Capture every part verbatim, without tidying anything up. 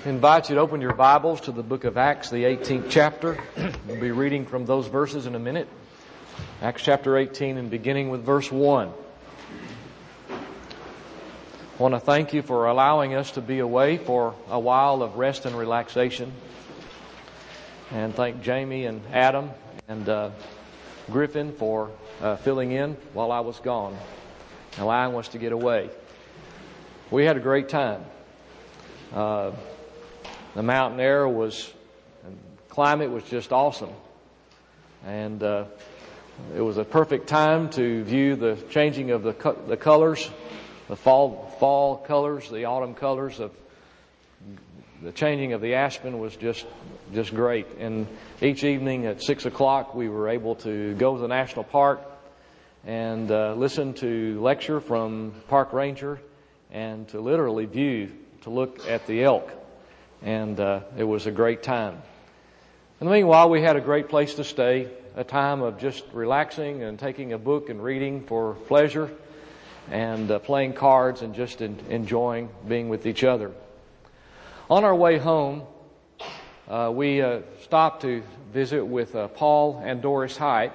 invite you to open your Bibles to the book of Acts, the eighteenth chapter. We'll be reading from those verses in a minute. Acts chapter eighteen and beginning with verse one. I want to thank you for allowing us to be away for a while of rest and relaxation. And thank Jamie and Adam and uh, Griffin for uh, filling in while I was gone, allowing us to get away. We had a great time. Uh, the mountain air was, and climate was just awesome. And uh, it was a perfect time to view the changing of the co- the colors, the fall fall colors, the autumn colors of the changing of the aspen was just just great. And each evening at six o'clock, we were able to go to the national park and uh, listen to lecture from park ranger, and to literally view, to look at the elk. And uh, it was a great time. In the meanwhile, we had a great place to stay, a time of just relaxing and taking a book and reading for pleasure, and uh, playing cards and just in, enjoying being with each other. On our way home, uh, we uh, stopped to visit with uh, Paul and Doris Height,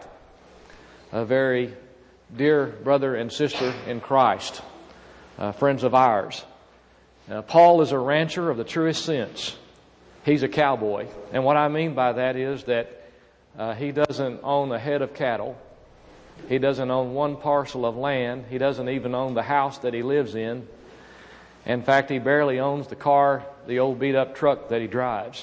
a very dear brother and sister in Christ, uh, friends of ours. Uh, Paul is a rancher of the truest sense. He's a cowboy. And what I mean by that is that uh, he doesn't own a head of cattle. He doesn't own one parcel of land. He doesn't even own the house that he lives in. In fact, he barely owns the car, the old beat-up truck that he drives.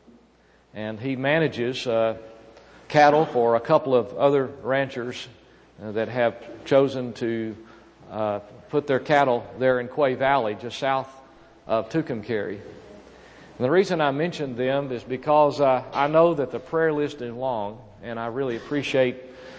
And he manages uh, cattle for a couple of other ranchers uh, that have chosen to uh, put their cattle there in Quay Valley, just south of Tucumcari. And the reason I mentioned them is because uh, I know that the prayer list is long, and I really appreciate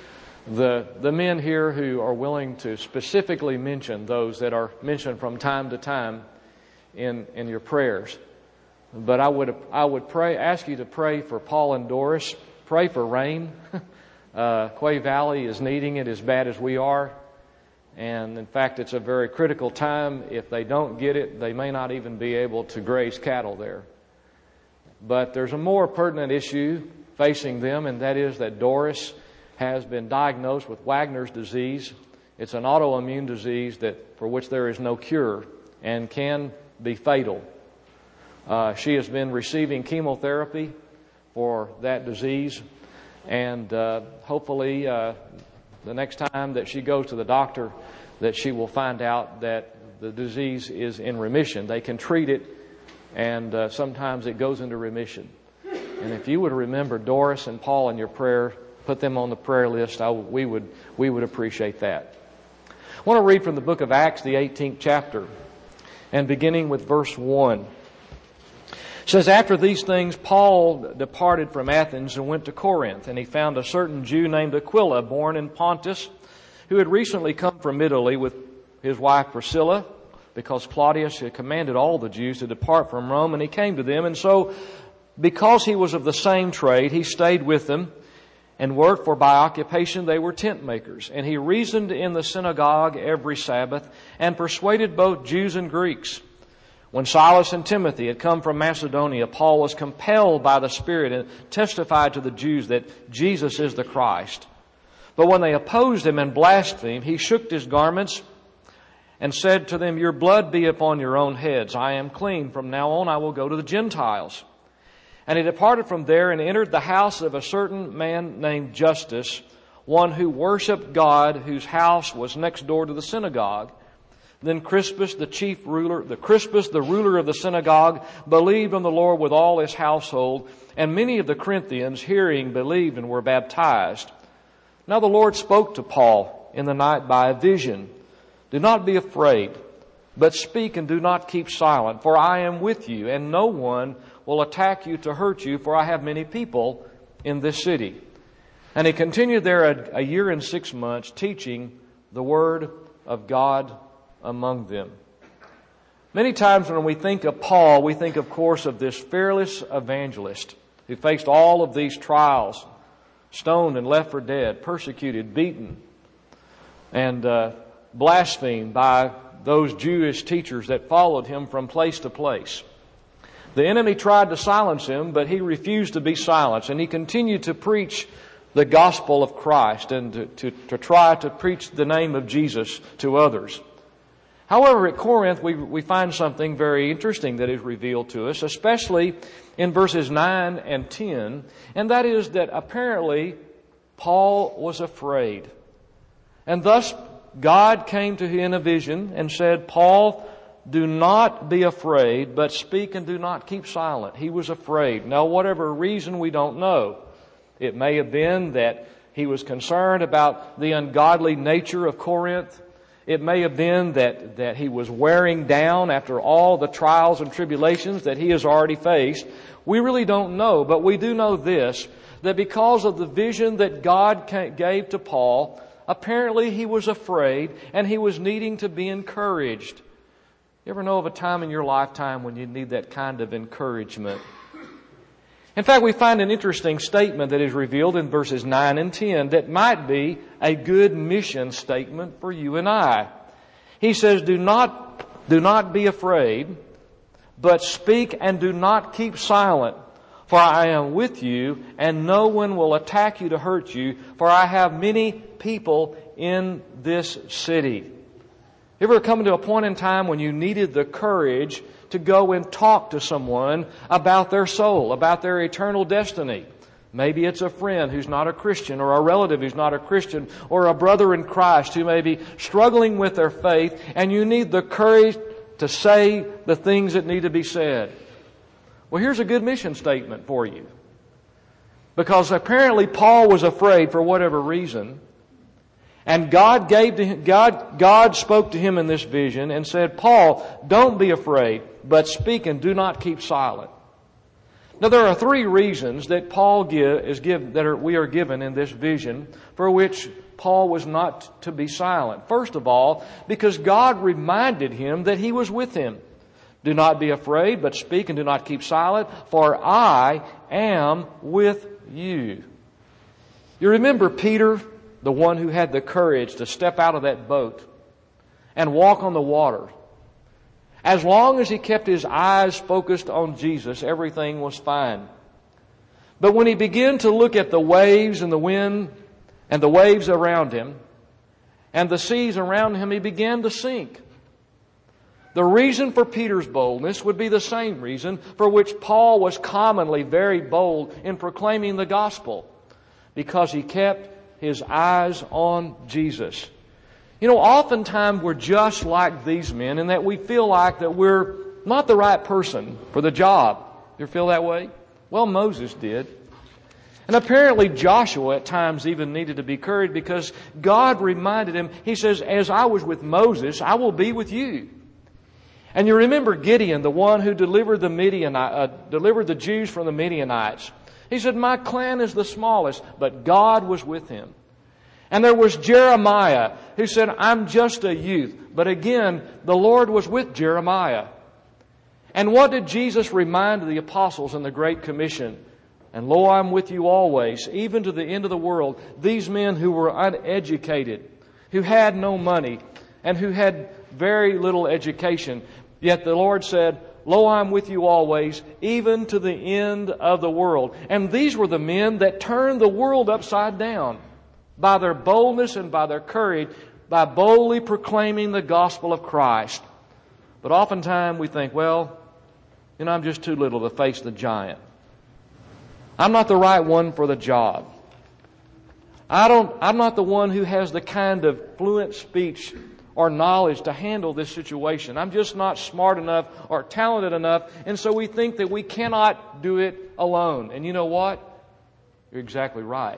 the the men here who are willing to specifically mention those that are mentioned from time to time in in your prayers. But I would I would pray ask you to pray for Paul and Doris. Pray for rain. uh, Quay Valley is needing it as bad as we are. And in fact, it's a very critical time. If they don't get it, they may not even be able to graze cattle there. But there's a more pertinent issue facing them, and that is that Doris has been diagnosed with Wagner's disease. It's an autoimmune disease that for which there is no cure and can be fatal. Uh, she has been receiving chemotherapy for that disease, and uh, hopefully uh, the next time that she goes to the doctor, that she will find out that the disease is in remission. They can treat it, and uh, sometimes it goes into remission. And if you would remember Doris and Paul in your prayer, put them on the prayer list, I, we would we would appreciate that. I want to read from the book of Acts, the eighteenth chapter, and beginning with verse one. It says, "After these things, Paul departed from Athens and went to Corinth, and he found a certain Jew named Aquila, born in Pontus, who had recently come from Italy with his wife Priscilla, because Claudius had commanded all the Jews to depart from Rome, and he came to them. And so, because he was of the same trade, he stayed with them and worked, for by occupation they were tent makers. And he reasoned in the synagogue every Sabbath, and persuaded both Jews and Greeks. When Silas and Timothy had come from Macedonia, Paul was compelled by the Spirit and testified to the Jews that Jesus is the Christ. But when they opposed him and blasphemed, he shook his garments and said to them, 'Your blood be upon your own heads. I am clean. From now on I will go to the Gentiles.' And he departed from there and entered the house of a certain man named Justus, one who worshipped God, whose house was next door to the synagogue. Then Crispus, the chief ruler, the Crispus, the ruler of the synagogue, believed on the Lord with all his household, and many of the Corinthians, hearing, believed and were baptized. Now the Lord spoke to Paul in the night by a vision. 'Do not be afraid, but speak and do not keep silent, for I am with you, and no one will attack you to hurt you, for I have many people in this city.' And he continued there a, a year and six months, teaching the word of God among them." Many times when we think of Paul, we think, of course, of this fearless evangelist who faced all of these trials, stoned and left for dead, persecuted, beaten, and uh, blasphemed by those Jewish teachers that followed him from place to place. The enemy tried to silence him, but he refused to be silenced, and he continued to preach the gospel of Christ and to, to, to try to preach the name of Jesus to others. However, at Corinth, we, we find something very interesting that is revealed to us, especially in verses nine and ten, and that is that apparently Paul was afraid. And thus God came to him in a vision and said, Paul, do not be afraid, but speak and do not keep silent. He was afraid. Now, whatever reason, we don't know. It may have been that he was concerned about the ungodly nature of Corinth. It may have been that, that he was wearing down after all the trials and tribulations that he has already faced. We really don't know, but we do know this, that because of the vision that God gave to Paul, apparently he was afraid and he was needing to be encouraged. You ever know of a time in your lifetime when you need that kind of encouragement? In fact, we find an interesting statement that is revealed in verses nine and ten that might be a good mission statement for you and I. He says, do not, do not be afraid, but speak and do not keep silent, for I am with you, and no one will attack you to hurt you, for I have many people in this city. You ever come to a point in time when you needed the courage to go and talk to someone about their soul, about their eternal destiny? Maybe it's a friend who's not a Christian, or a relative who's not a Christian, or a brother in Christ who may be struggling with their faith, and you need the courage to say the things that need to be said. Well, here's a good mission statement for you. Because apparently Paul was afraid for whatever reason. And God gave to him, God, God spoke to him in this vision and said, Paul, don't be afraid, but speak and do not keep silent. Now, there are three reasons that Paul give, is give, that are, we are given in this vision for which Paul was not to be silent. First of all, because God reminded him that he was with him. Do not be afraid, but speak and do not keep silent, for I am with you. You remember Peter, the one who had the courage to step out of that boat and walk on the water. As long as he kept his eyes focused on Jesus, everything was fine. But when he began to look at the waves and the wind and the waves around him and the seas around him, he began to sink. The reason for Peter's boldness would be the same reason for which Paul was commonly very bold in proclaiming the gospel, because he kept his eyes on Jesus. You know, oftentimes we're just like these men in that we feel like that we're not the right person for the job. You ever feel that way? Well, Moses did. And apparently Joshua at times even needed to be encouraged, because God reminded him, He says, as I was with Moses, I will be with you. And you remember Gideon, the one who delivered the Midian, uh, delivered the Jews from the Midianites. He said, my clan is the smallest, but God was with him. And there was Jeremiah, who said, I'm just a youth. But again, the Lord was with Jeremiah. And what did Jesus remind the apostles in the Great Commission? And lo, I'm with you always, even to the end of the world. These men who were uneducated, who had no money, and who had very little education. Yet the Lord said, lo, I'm with you always, even to the end of the world. And these were the men that turned the world upside down by their boldness and by their courage, by boldly proclaiming the gospel of Christ. But oftentimes we think, well, you know, I'm just too little to face the giant. I'm not the right one for the job. I don't, I'm not the one who has the kind of fluent speech or knowledge to handle this situation. I'm just not smart enough or talented enough. And so we think that we cannot do it alone. And you know what? You're exactly right.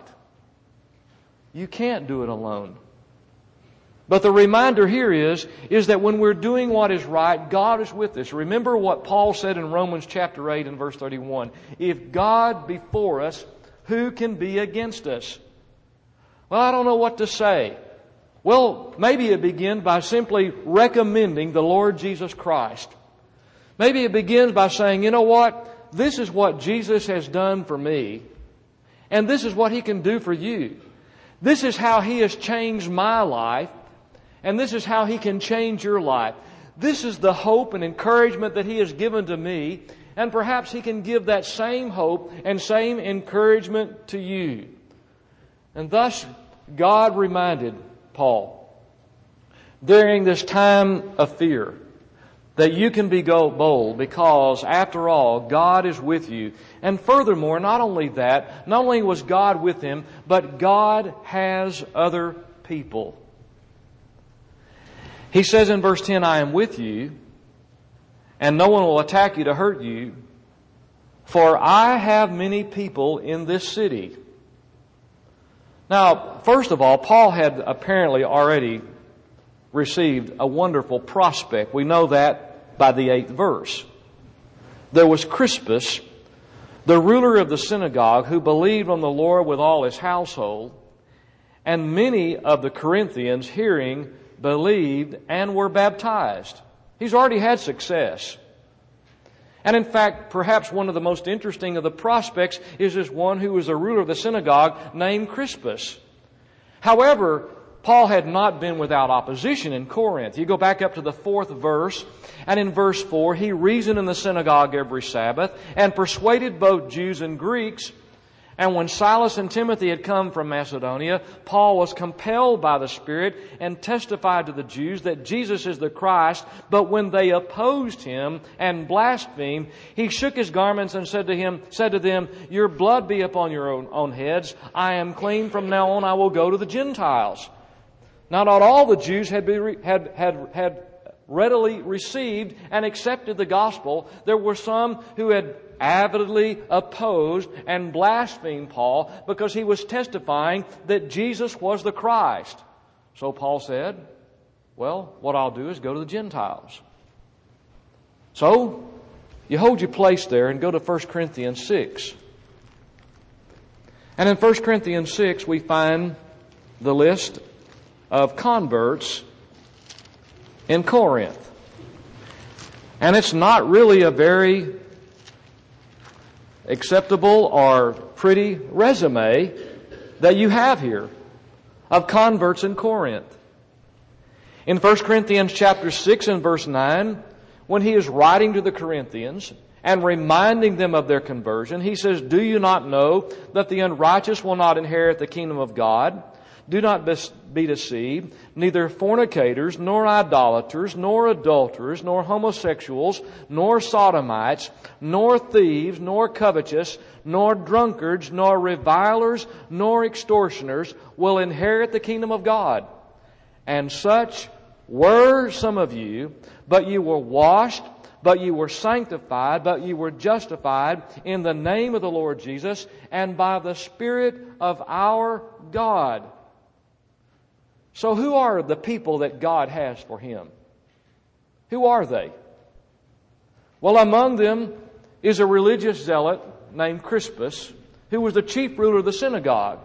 You can't do it alone. But the reminder here is, is that when we're doing what is right, God is with us. Remember what Paul said in Romans chapter eight and verse thirty-one. If God be for us, who can be against us? Well, I don't know what to say. Well, maybe it begins by simply recommending the Lord Jesus Christ. Maybe it begins by saying, you know what? This is what Jesus has done for me. And this is what He can do for you. This is how He has changed my life. And this is how He can change your life. This is the hope and encouragement that He has given to me. And perhaps He can give that same hope and same encouragement to you. And thus, God reminded Paul, during this time of fear, that you can be bold because, after all, God is with you. And furthermore, not only that, not only was God with him, but God has other people. He says in verse ten, I am with you, and no one will attack you to hurt you, for I have many people in this city. Now, first of all, Paul had apparently already received a wonderful prospect. We know that by the eighth verse. There was Crispus, the ruler of the synagogue, who believed on the Lord with all his household, and many of the Corinthians, hearing, believed and were baptized. He's already had success. And in fact, perhaps one of the most interesting of the prospects is this one who was a ruler of the synagogue named Crispus. However, Paul had not been without opposition in Corinth. You go back up to the fourth verse, and in verse four, he reasoned in the synagogue every Sabbath and persuaded both Jews and Greeks. And when Silas and Timothy had come from Macedonia, Paul was compelled by the Spirit and testified to the Jews that Jesus is the Christ. But when they opposed him and blasphemed, he shook his garments and said to him, said to them, your blood be upon your own, own heads. I am clean. From now on I will go to the Gentiles. Now, not all the Jews had, be, had, had, had readily received and accepted the gospel. There were some who had avidly opposed and blasphemed Paul because he was testifying that Jesus was the Christ. So Paul said, well, what I'll do is go to the Gentiles. So, you hold your place there and go to First Corinthians six. And in First Corinthians six, we find the list of converts in Corinth. And it's not really a very acceptable or pretty resume that you have here of converts in Corinth. In First Corinthians chapter six and verse nine, when he is writing to the Corinthians and reminding them of their conversion, he says, do you not know that the unrighteous will not inherit the kingdom of God? Do not be deceived. Neither fornicators, nor idolaters, nor adulterers, nor homosexuals, nor sodomites, nor thieves, nor covetous, nor drunkards, nor revilers, nor extortioners will inherit the kingdom of God. And such were some of you, but you were washed, but you were sanctified, but you were justified in the name of the Lord Jesus and by the Spirit of our God. So who are the people that God has for Him? Who are they? Well, among them is a religious zealot named Crispus, who was the chief ruler of the synagogue.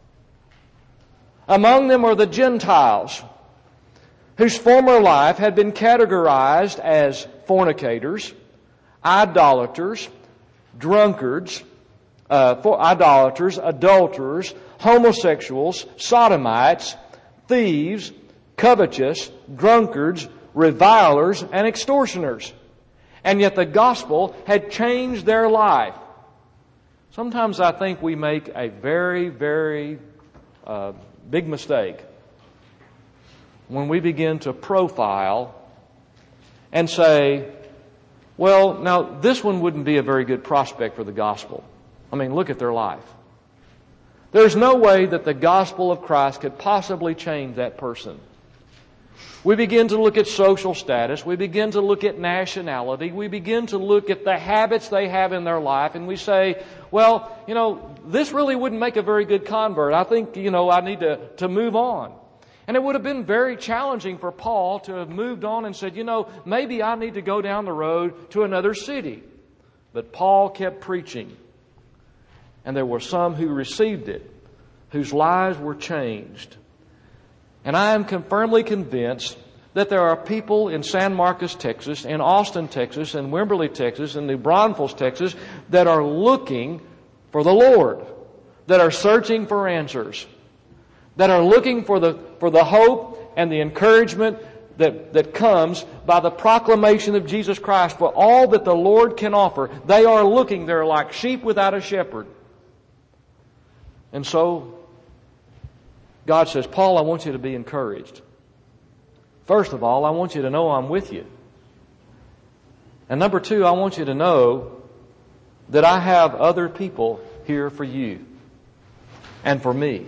Among them are the Gentiles, whose former life had been categorized as fornicators, idolaters, drunkards, uh, for idolaters, adulterers, homosexuals, sodomites, thieves, covetous, drunkards, revilers, and extortioners. And yet the gospel had changed their life. Sometimes I think we make a very, very uh, big mistake when we begin to profile and say, well, now this one wouldn't be a very good prospect for the gospel. I mean, look at their life. There's no way that the gospel of Christ could possibly change that person. We begin to look at social status. We begin to look at nationality. We begin to look at the habits they have in their life. And we say, well, you know, this really wouldn't make a very good convert. I think, you know, I need to, to move on. And it would have been very challenging for Paul to have moved on and said, you know, maybe I need to go down the road to another city. But Paul kept preaching. And there were some who received it, whose lives were changed. And I am firmly convinced that there are people in San Marcos, Texas, in Austin, Texas, in Wimberley, Texas, in New Braunfels, Texas, that are looking for the Lord, that are searching for answers, that are looking for the, for the hope and the encouragement that, that comes by the proclamation of Jesus Christ for all that the Lord can offer. They are looking, they're like sheep without a shepherd. And so, God says, Paul, I want you to be encouraged. First of all, I want you to know I'm with you. And number two, I want you to know that I have other people here for you and for me.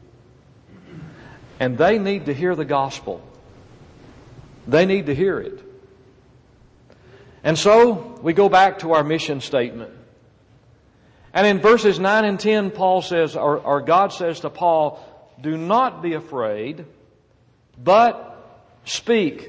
And they need to hear the gospel. They need to hear it. And so, we go back to our mission statement. And in verses nine and ten, Paul says, or, or God says to Paul, do not be afraid, but speak.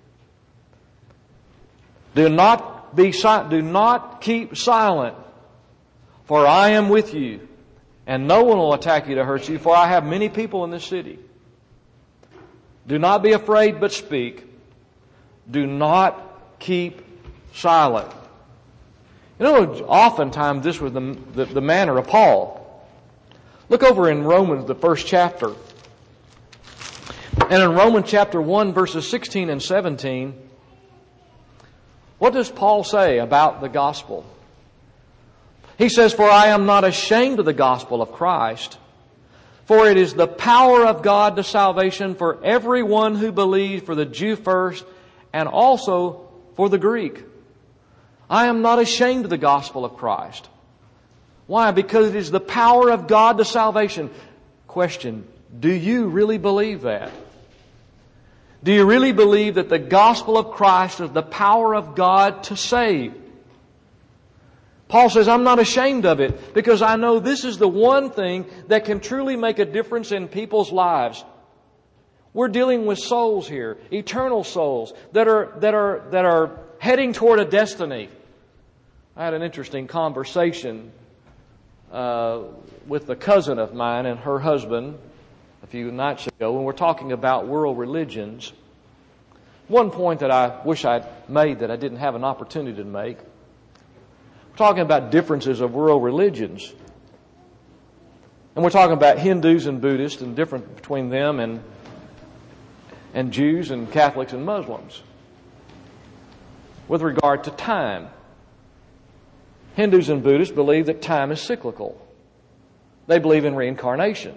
Do not be si- do not keep silent, for I am with you, and no one will attack you to hurt you, for I have many people in this city. Do not be afraid, but speak. Do not keep silent. You know, oftentimes this was the, the, the manner of Paul. Look over in Romans, the first chapter. And in Romans chapter one, verses sixteen and seventeen, what does Paul say about the gospel? He says, for I am not ashamed of the gospel of Christ, for it is the power of God to salvation for everyone who believes, for the Jew first, and also for the Greek. I am not ashamed of the gospel of Christ. Why? Because it is the power of God to salvation. Question, do you really believe that? Do you really believe that the gospel of Christ is the power of God to save? Paul says, I'm not ashamed of it because I know this is the one thing that can truly make a difference in people's lives. We're dealing with souls here, eternal souls that are, that are, that are heading toward a destiny. I had an interesting conversation uh, with a cousin of mine and her husband a few nights ago when we're talking about world religions. One point that I wish I'd made that I didn't have an opportunity to make. We're talking about differences of world religions. And we're talking about Hindus and Buddhists and difference between them and, and Jews and Catholics and Muslims. With regard to time. Hindus and Buddhists believe that time is cyclical. They believe in reincarnation.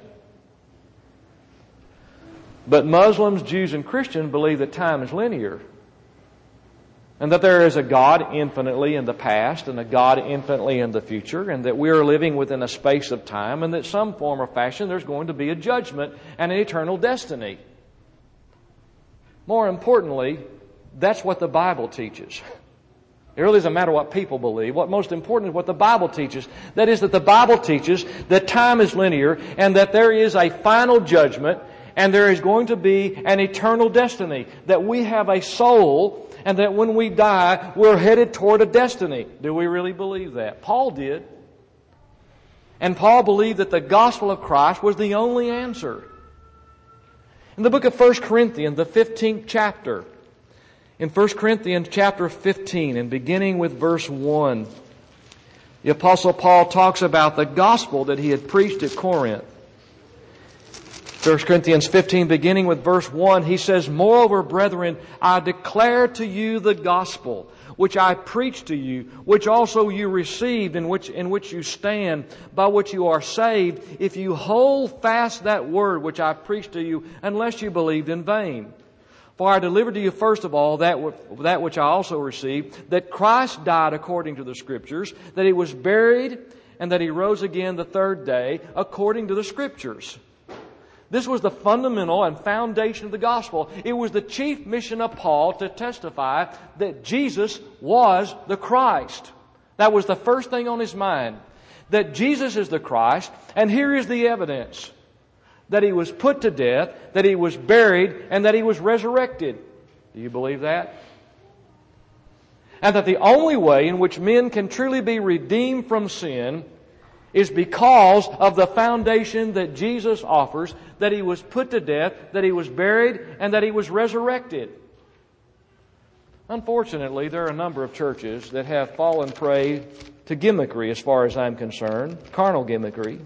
But Muslims, Jews, and Christians believe that time is linear. And that there is a God infinitely in the past and a God infinitely in the future, and that we are living within a space of time, and that some form or fashion there's going to be a judgment and an eternal destiny. More importantly, that's what the Bible teaches. It really doesn't matter what people believe. What most important is what the Bible teaches. That is that the Bible teaches that time is linear and that there is a final judgment and there is going to be an eternal destiny. That we have a soul and that when we die, we're headed toward a destiny. Do we really believe that? Paul did. And Paul believed that the gospel of Christ was the only answer. In the book of First Corinthians, the fifteenth chapter, in First Corinthians chapter fifteen, and beginning with verse one, the Apostle Paul talks about the gospel that he had preached at Corinth. First Corinthians fifteen, beginning with verse one, he says, moreover, brethren, I declare to you the gospel, which I preached to you, which also you received, in which, in which you stand, by which you are saved, if you hold fast that word which I preached to you, unless you believed in vain. For I delivered to you first of all that, that which I also received, that Christ died according to the Scriptures, that He was buried, and that He rose again the third day according to the Scriptures. This was the fundamental and foundation of the gospel. It was the chief mission of Paul to testify that Jesus was the Christ. That was the first thing on his mind. That Jesus is the Christ, and here is the evidence. That He was put to death, that He was buried, and that He was resurrected. Do you believe that? And that the only way in which men can truly be redeemed from sin is because of the foundation that Jesus offers, that He was put to death, that He was buried, and that He was resurrected. Unfortunately, there are a number of churches that have fallen prey to gimmickry as far as I'm concerned, carnal gimmickry,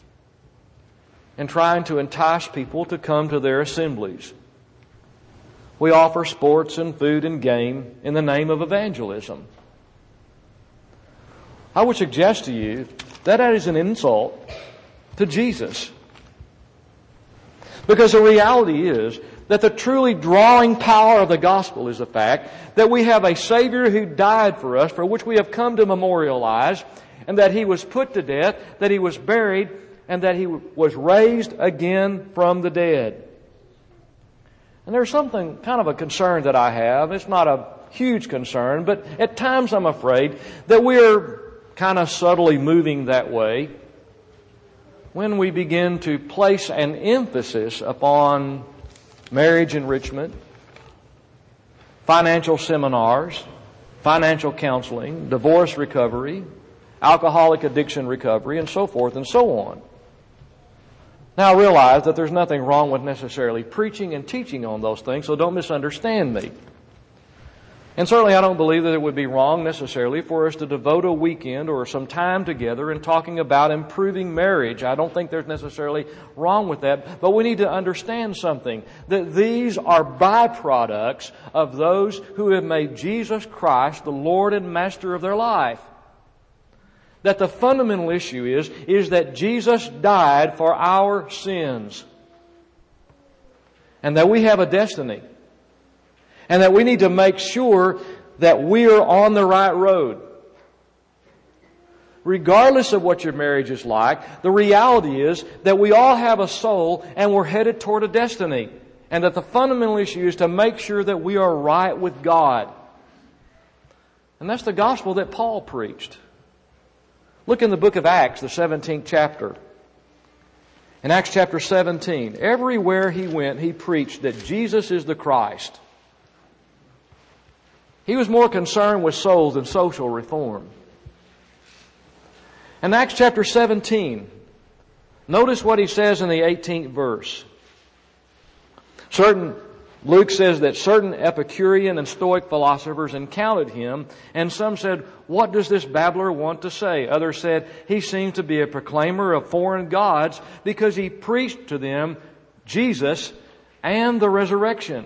and trying to entice people to come to their assemblies. We offer sports and food and game in the name of evangelism. I would suggest to you that that is an insult to Jesus. Because the reality is that the truly drawing power of the gospel is the fact that we have a Savior who died for us, for which we have come to memorialize, and that He was put to death, that He was buried, and that He was raised again from the dead. And there's something, kind of a concern that I have. It's not a huge concern, but at times I'm afraid that we're kind of subtly moving that way when we begin to place an emphasis upon marriage enrichment, financial seminars, financial counseling, divorce recovery, alcoholic addiction recovery, and so forth and so on. Now I realize that there's nothing wrong with necessarily preaching and teaching on those things, so don't misunderstand me. And certainly I don't believe that it would be wrong necessarily for us to devote a weekend or some time together in talking about improving marriage. I don't think there's necessarily wrong with that. But we need to understand something, that these are byproducts of those who have made Jesus Christ the Lord and Master of their life. That the fundamental issue is, is that Jesus died for our sins. And that we have a destiny. And that we need to make sure that we are on the right road. Regardless of what your marriage is like, the reality is that we all have a soul and we're headed toward a destiny. And that the fundamental issue is to make sure that we are right with God. And that's the gospel that Paul preached. Look in the book of Acts, the seventeenth chapter. In Acts chapter seventeen, everywhere he went, he preached that Jesus is the Christ. He was more concerned with souls than social reform. In Acts chapter seventeen, notice what he says in the eighteenth verse. Certain, Luke says that certain Epicurean and Stoic philosophers encountered him, and some said, "What does this babbler want to say?" Others said, "He seems to be a proclaimer of foreign gods because he preached to them Jesus and the resurrection."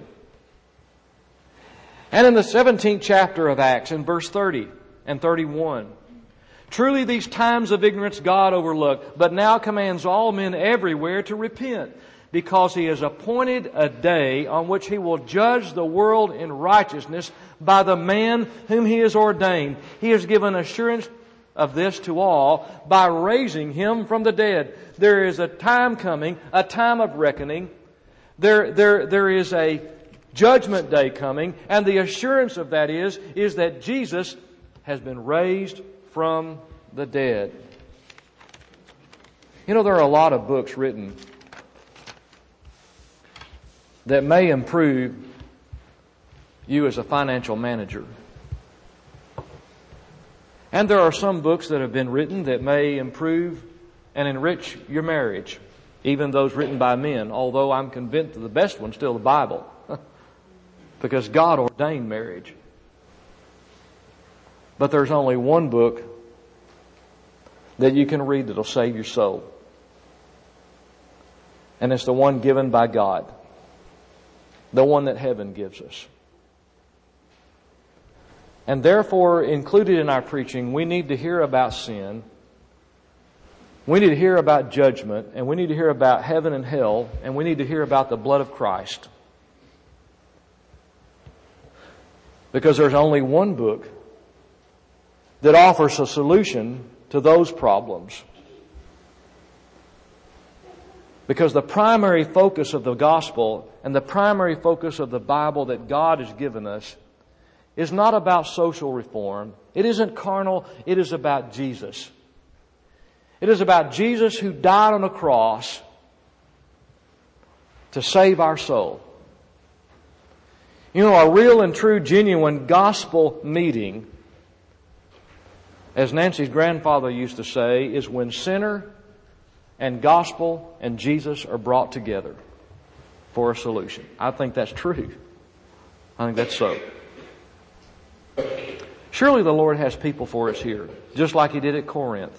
And in the seventeenth chapter of Acts, in verse thirty and thirty-one, "Truly these times of ignorance God overlooked, but now commands all men everywhere to repent, because He has appointed a day on which He will judge the world in righteousness by the man whom He has ordained. He has given assurance of this to all by raising Him from the dead." There is a time coming, a time of reckoning. There, there, there is a judgment day coming, and the assurance of that is, is that Jesus has been raised from the dead. You know, there are a lot of books written that may improve you as a financial manager. And there are some books that have been written that may improve and enrich your marriage, even those written by men, although I'm convinced that the best one's still the Bible. Because God ordained marriage. But there's only one book that you can read that'll save your soul. And it's the one given by God. The one that heaven gives us. And therefore, included in our preaching, we need to hear about sin. We need to hear about judgment. And we need to hear about heaven and hell. And we need to hear about the blood of Christ. Because there's only one book that offers a solution to those problems. Because the primary focus of the gospel and the primary focus of the Bible that God has given us is not about social reform. It isn't carnal. It is about Jesus. It is about Jesus who died on a cross to save our soul. You know, a real and true, genuine gospel meeting, as Nancy's grandfather used to say, is when sinner and gospel and Jesus are brought together for a solution. I think that's true. I think that's so. Surely the Lord has people for us here, just like He did at Corinth,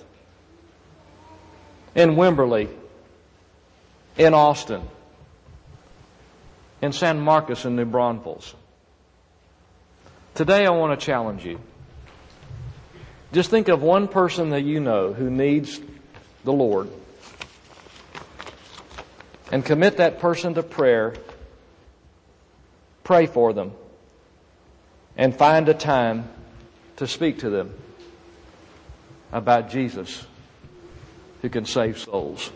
in Wimberley, in Austin, in San Marcos in New Braunfels. Today I want to challenge you. Just think of one person that you know who needs the Lord, and commit that person to prayer. Pray for them and find a time to speak to them about Jesus who can save souls.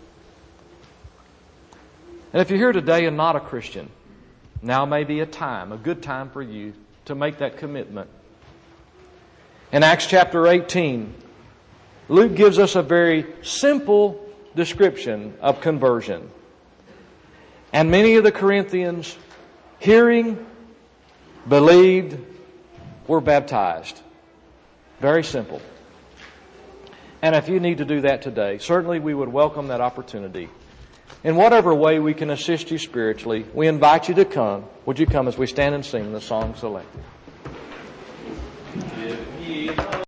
And if you're here today and not a Christian, now may be a time, a good time for you to make that commitment. In Acts chapter eighteen, Luke gives us a very simple description of conversion. And many of the Corinthians, hearing, believed, were baptized. Very simple. And if you need to do that today, certainly we would welcome that opportunity. In whatever way we can assist you spiritually, we invite you to come. Would you come as we stand and sing the song selected?